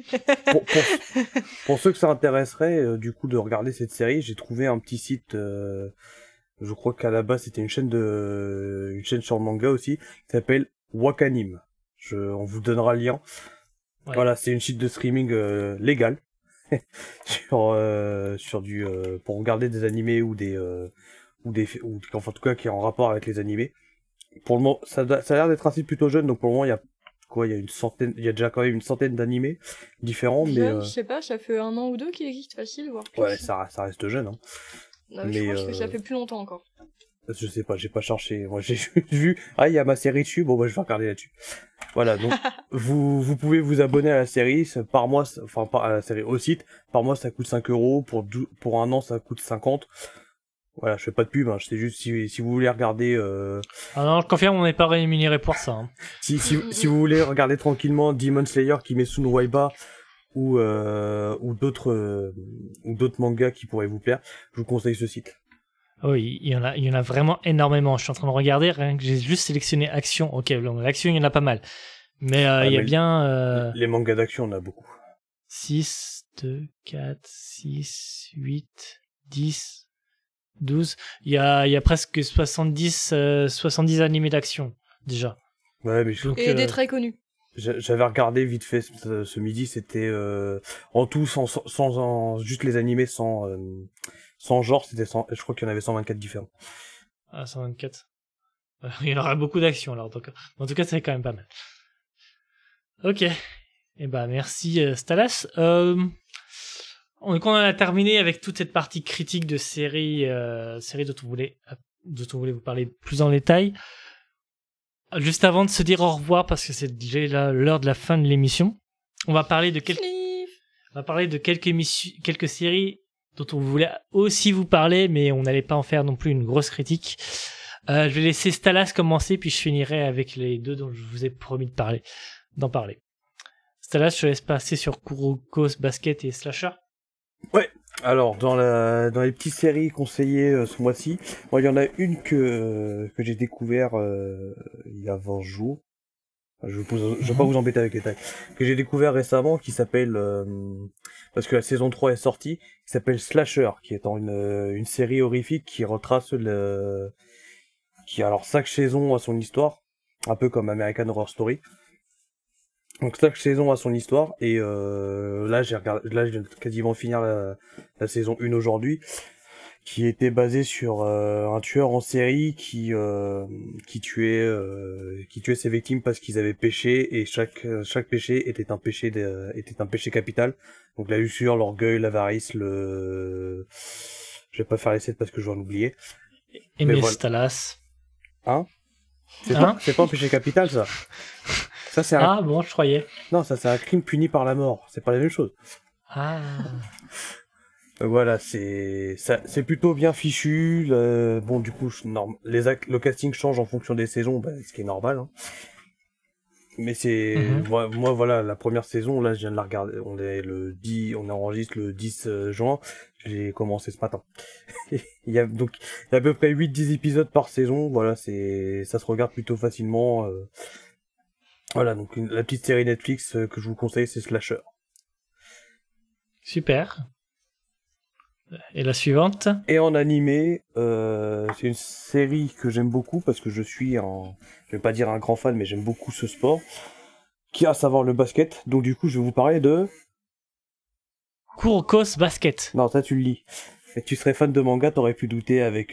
pour ceux que ça intéresserait, du coup, de regarder cette série, j'ai trouvé un petit site... je crois qu'à la base c'était une chaîne sur le manga aussi, qui s'appelle Wakanim. On vous donnera le lien. Ouais. Voilà, c'est une site de streaming légale pour regarder des animés ou enfin en tout cas qui est en rapport avec les animés. Pour le moment, ça a l'air d'être un site plutôt jeune, donc pour le moment il y a déjà quand même une centaine d'animés différents. Jeune, je sais pas, ça fait 1 an ou 2 qu'il existe, facile, voire plus. Ouais, ça reste jeune, hein. Non, mais je pense que ça fait plus longtemps encore. Je sais pas, j'ai pas cherché. Moi, j'ai juste vu, il y a ma série dessus, bon, bah, je vais regarder là-dessus. Voilà, donc, vous pouvez vous abonner à la série, par mois, enfin, pas à la série, au site. Par mois, ça coûte 5 euros. Pour un an, ça coûte 50. Voilà, je fais pas de pub, hein, c'est juste si vous voulez regarder, Ah non, je confirme, on n'est pas rémunéré pour ça. Hein. si vous voulez regarder tranquillement Demon Slayer, Kimetsu no Yaiba, ou d'autres mangas qui pourraient vous plaire, je vous conseille ce site. Oui, il y en a vraiment énormément. Je suis en train de regarder, rien que j'ai juste sélectionné Action. Ok, donc l'action, il y en a pas mal. Mais il y a bien... Les mangas d'action, on a beaucoup. 6, 2, 4, 6, 8, 10, 12. Il y a presque 70 animés d'action, déjà. Ouais, mais Donc, Et des très connus. j'avais regardé vite fait ce midi, c'était en tout juste les animés sans genre, je crois qu'il y en avait 124 différents. Ah, 124. Il y aura beaucoup d'action, alors. Donc, en tout cas, c'est quand même pas mal. Ok. Eh ben, merci, Stalas. Donc, on en a terminé avec toute cette partie critique de séries dont on voulait vous parler plus en détail. Juste avant de se dire au revoir, parce que c'est déjà l'heure de la fin de l'émission, on va parler de quelques séries dont on voulait aussi vous parler, mais on n'allait pas en faire non plus une grosse critique. Je vais laisser Stalas commencer, puis je finirai avec les deux dont je vous ai promis d'en parler. Stalas, je te laisse passer sur Kuroko's Basket et Slasher. Ouais. Alors dans les petites séries conseillées ce mois-ci, il y en a une que j'ai découvert il y a 20 jours. Je vais pas vous embêter avec les détails. Que j'ai découvert récemment, qui s'appelle parce que la saison 3 est sortie, qui s'appelle Slasher, qui est une série horrifique qui retrace alors chaque saison a son histoire, un peu comme American Horror Story. Donc chaque saison a son histoire, et là je viens de quasiment finir la saison 1 aujourd'hui, qui était basée sur un tueur en série qui tuait ses victimes parce qu'ils avaient péché, et chaque péché était un péché capital. Donc la luxure, l'orgueil, l'avarice, je vais pas faire les 7 parce que je vais en oublier. Aimer voilà. Stalas. Hein? C'est pas un péché capital, ça. Ça c'est Ah bon, je croyais. Non, ça c'est un crime puni par la mort. C'est pas la même chose. Ah. Voilà, c'est plutôt bien fichu. Bon, du coup, le casting change en fonction des saisons, ce qui est normal. Hein. Mais moi, voilà, la première saison, là, je viens de la regarder. On enregistre le 10 juin. J'ai commencé ce matin. Il y a à peu près 8-10 épisodes par saison. Voilà, ça se regarde plutôt facilement. Voilà, donc la petite série Netflix que je vous conseille, c'est Slasher. Super. Et la suivante? Et en animé, c'est une série que j'aime beaucoup parce que je vais pas dire un grand fan, mais j'aime beaucoup ce sport, qui a à savoir le basket. Donc du coup, je vais vous parler de... Kuroko's Basket. Non, ça tu le lis. Et tu serais fan de manga, t'aurais pu douter avec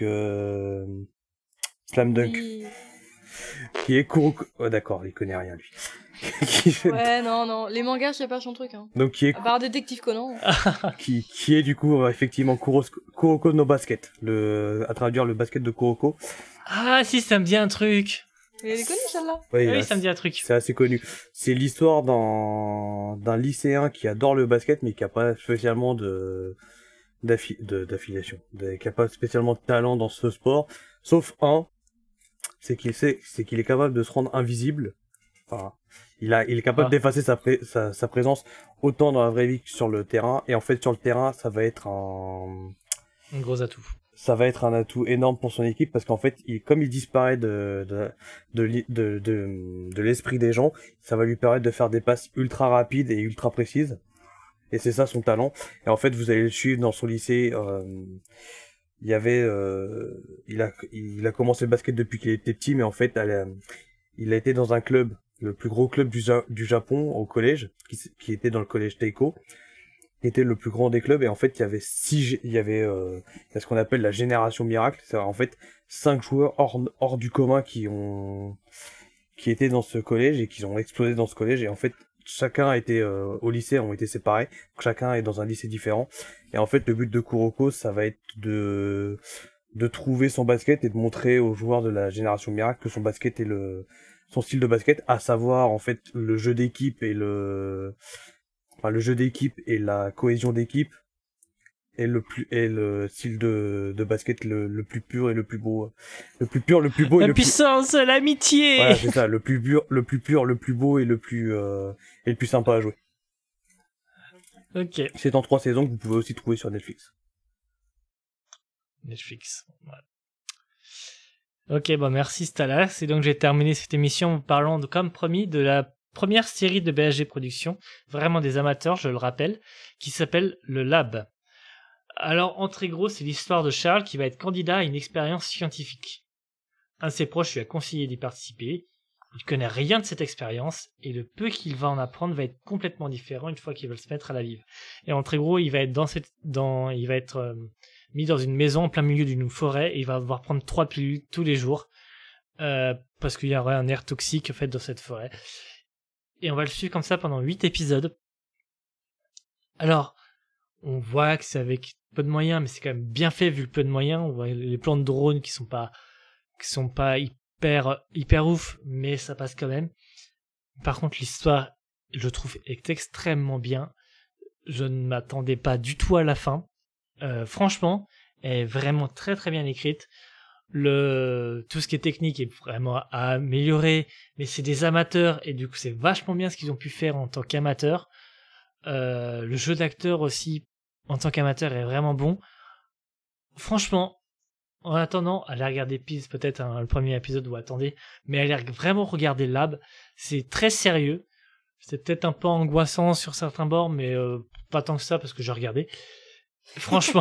Slam Dunk. Oui. Qui est Kuroko... Oh d'accord, il connaît rien lui. Ouais, non, les mangas, c'est pas son truc. Hein. Donc qui est... À part Détective Conan. qui est du coup effectivement Kuroko no Basket, à traduire le basket de Kuroko. Ah si, ça me dit un truc. Elle est connue celle-là. Oui, Ça me dit un truc. C'est assez connu. C'est l'histoire d'un lycéen qui adore le basket mais qui a pas spécialement d'affiliation, qui a pas spécialement de talent dans ce sport, sauf c'est qu'il est capable de se rendre invisible. Enfin, il est capable d'effacer sa présence autant dans la vraie vie que sur le terrain, et en fait sur le terrain ça va être un gros atout. Ça va être un atout énorme pour son équipe parce qu'en fait comme il disparaît de l'esprit des gens, ça va lui permettre de faire des passes ultra rapides et ultra précises, et c'est ça son talent. Et en fait vous allez le suivre dans son lycée. Il a commencé le basket depuis qu'il était petit, mais en fait il a été dans un club, le plus gros club du Japon au collège, qui était dans le collège Teiko, qui était le plus grand des clubs. Et en fait il y avait ce qu'on appelle la génération miracle. C'est en fait 5 joueurs hors du commun qui étaient dans ce collège et qui ont explosé dans ce collège. Et en fait chacun a été au lycée, ont été séparés, chacun est dans un lycée différent. Et en fait le but de Kuroko, ça va être de trouver son basket et de montrer aux joueurs de la génération Miracle que son basket est son style de basket, à savoir en fait le jeu d'équipe et le jeu d'équipe et la cohésion d'équipe et le style de basket le plus pur et le plus beau, le plus pur, le plus beau et La le plus puissance, l'amitié. voilà, c'est ça, le plus pur, le plus beau et le plus sympa à jouer. Ok. C'est en 3 saisons que vous pouvez aussi trouver sur Netflix. Netflix. Ouais. Ok, merci Stalas. Et donc j'ai terminé cette émission en parlant, comme promis, de la première série de BHG Productions, vraiment des amateurs, je le rappelle, qui s'appelle Le Lab. Alors, en très gros, c'est l'histoire de Charles qui va être candidat à une expérience scientifique. Un de ses proches lui a conseillé d'y participer. Il connaît rien de cette expérience, et le peu qu'il va en apprendre va être complètement différent une fois qu'il va se mettre à la vivre. Et en très gros, il va être mis dans une maison en plein milieu d'une forêt, et il va devoir prendre 3 pilules tous les jours, parce qu'il y aurait un air toxique, en fait, dans cette forêt. Et on va le suivre comme ça pendant 8 épisodes. Alors, on voit que c'est avec peu de moyens, mais c'est quand même bien fait vu le peu de moyens. On voit les plans de drone qui sont pas hyper ouf, mais ça passe quand même. Par contre, l'histoire, je trouve, est extrêmement bien. Je ne m'attendais pas du tout à la fin. Franchement, elle est vraiment très très bien écrite. Tout ce qui est technique est vraiment à améliorer, mais c'est des amateurs et du coup c'est vachement bien ce qu'ils ont pu faire en tant qu'amateurs. Le jeu d'acteur aussi en tant qu'amateur est vraiment bon. Franchement, en attendant, allez regarder Peace, peut-être le premier épisode ou attendez, mais allez vraiment regarder Lab. C'est très sérieux. C'est peut-être un peu angoissant sur certains bords, mais pas tant que ça parce que j'ai regardé. Franchement,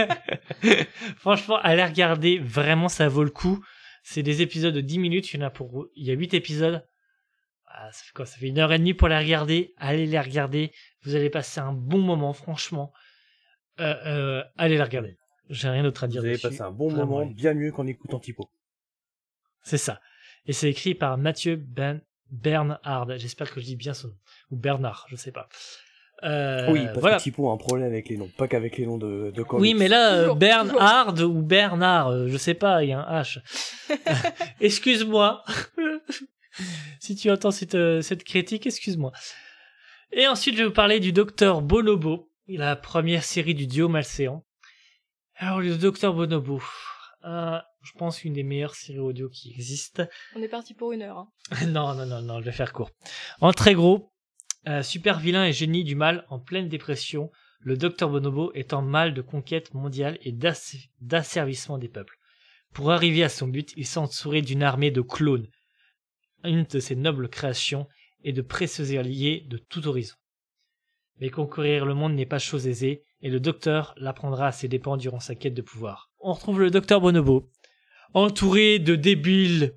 allez regarder, vraiment ça vaut le coup. C'est des épisodes de 10 minutes, il y a 8 épisodes. Ça fait quoi? Ça fait 1h30 pour les regarder. Allez les regarder, vous allez passer un bon moment, franchement. Allez les regarder. J'ai rien d'autre à dire. Vous allez passer un bon moment, bien mieux qu'en écoutant Typo. C'est ça. Et c'est écrit par Mathieu Bernhard. J'espère que je dis bien son nom. Ou Bernard, je sais pas. Oui, parce que Typo a un problème avec les noms, pas qu'avec les noms de comics. Oui, mais là, Bernhard ou Bernard, je sais pas, il y a un H. Excuse-moi. Si tu entends cette critique, excuse-moi. Et ensuite, je vais vous parler du Docteur Bonobo, la première série du duo Malséant. Alors, le Docteur Bonobo, je pense une des meilleures séries audio qui existent. On est parti pour 1 heure. Hein. Non, je vais faire court. En très gros, super vilain et génie du mal en pleine dépression, le Docteur Bonobo est en mal de conquête mondiale et d'asservissement des peuples. Pour arriver à son but, il s'est entouré d'une armée de clones. Une de ses nobles créations est de précieux alliés de tout horizon. Mais conquérir le monde n'est pas chose aisée, et le docteur l'apprendra à ses dépens durant sa quête de pouvoir. On retrouve le Docteur Bonobo, entouré de débiles,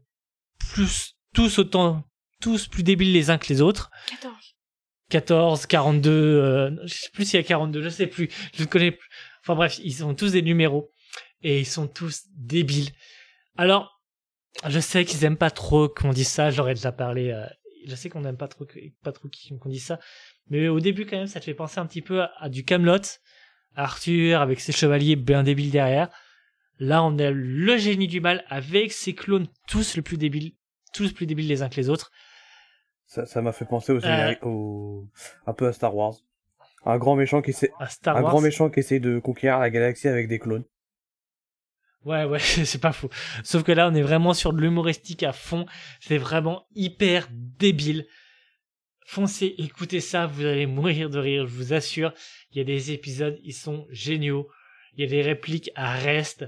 tous plus débiles les uns que les autres. 14, 42, je sais plus s'il y a 42, je sais plus, je ne connais plus. Enfin bref, ils ont tous des numéros, et ils sont tous débiles. Alors, je sais qu'ils aiment pas trop qu'on dise ça, j'aurais déjà parlé, je sais qu'on n'aime pas trop qu'on dise ça, mais au début quand même ça te fait penser un petit peu à du Camelot, Arthur avec ses chevaliers bien débiles derrière. Là on a le génie du mal avec ses clones tous plus débiles les uns que les autres. Ça m'a fait penser un peu à Star Wars. Un grand méchant qui essaie de conquérir la galaxie avec des clones. Ouais, c'est pas faux. Sauf que là, on est vraiment sur de l'humoristique à fond. C'est vraiment hyper débile. Foncez, écoutez ça, vous allez mourir de rire, je vous assure. Il y a des épisodes, ils sont géniaux. Il y a des répliques à reste.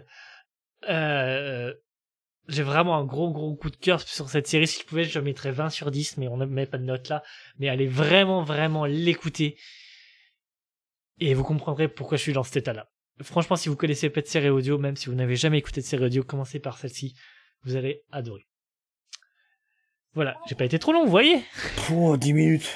J'ai vraiment un gros coup de cœur sur cette série. Si je pouvais, je mettrais 20 sur 10, mais on ne met pas de note là. Mais allez vraiment l'écouter. Et vous comprendrez pourquoi je suis dans cet état-là. Franchement, si vous connaissez pas de série audio, même si vous n'avez jamais écouté de série audio, commencez par celle-ci. Vous allez adorer. Voilà, j'ai pas été trop long, vous voyez? 10 minutes.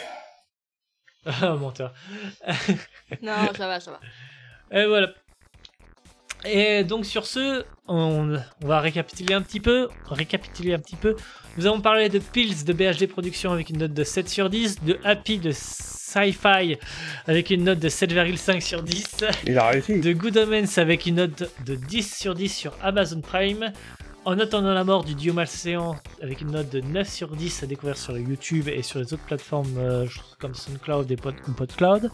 Ah, menteur. Non, ça va. Et voilà. Et donc sur ce, on va récapituler un petit peu. Nous avons parlé de Pills de BHD Productions avec une note de 7 sur 10, de Happy de Sci-Fi avec une note de 7,5 sur 10. Il a réussi. De Good Omens avec une note de 10 sur 10 sur Amazon Prime. En attendant la mort du dieu malséant avec une note de 9 sur 10 à découvrir sur YouTube et sur les autres plateformes comme SoundCloud et PodCloud.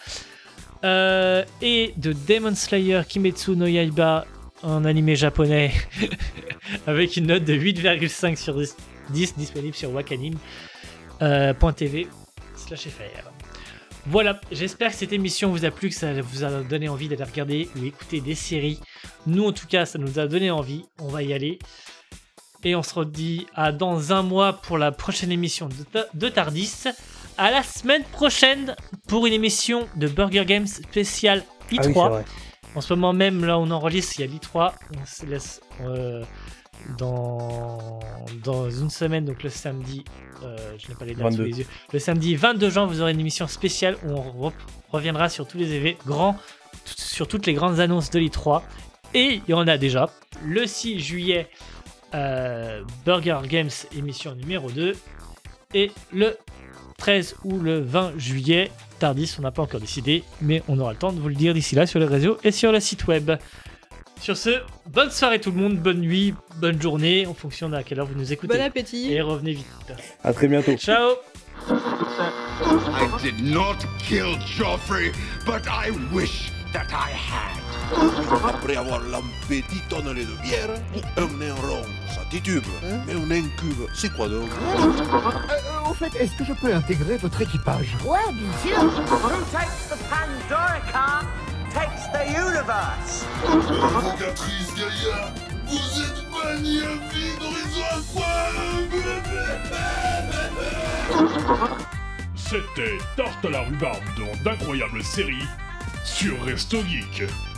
Et de Demon Slayer Kimetsu no Yaiba en animé japonais avec une note de 8,5 sur 10 disponible sur wakanim.tv/fr. Voilà, j'espère que cette émission vous a plu, que ça vous a donné envie d'aller regarder ou écouter des séries. Nous en tout cas ça nous a donné envie, on va y aller. Et on se redit à dans un mois pour la prochaine émission de Tardis. À la semaine prochaine pour une émission de Burger Games spéciale I3. Ah oui, c'est vrai. En ce moment même, là on enregistre, il y a l'I3. On se laisse dans une semaine, donc le samedi, je n'ai pas les dates sous les yeux. Le samedi 22 juin, vous aurez une émission spéciale où on reviendra sur tous les événements sur toutes les grandes annonces de l'I3. Et il y en a déjà. Le 6 juillet, Burger Games émission numéro 2. Et le 13 ou le 20 juillet, Tardis, on n'a pas encore décidé, mais on aura le temps de vous le dire d'ici là sur les réseaux et sur le site web. Sur ce, bonne soirée tout le monde, bonne nuit, bonne journée, en fonction de quelle heure vous nous écoutez. Bon appétit. Et revenez vite. À très bientôt. Ciao. I did not kill Joffrey, but I wish that I had. Après avoir lampé 10 tonnes de bière, un nain rond, ça titube. Mais un nain cube, c'est quoi donc? Au fait, est-ce que je peux intégrer votre équipage? Ouais, bien sûr. Who takes the Pandorica takes the universe. Provocatrice Gaïa, vous êtes magnifique d'horizon incroyable. C'était Tarte à la rhubarbe dans d'incroyables séries sur Resto Geek.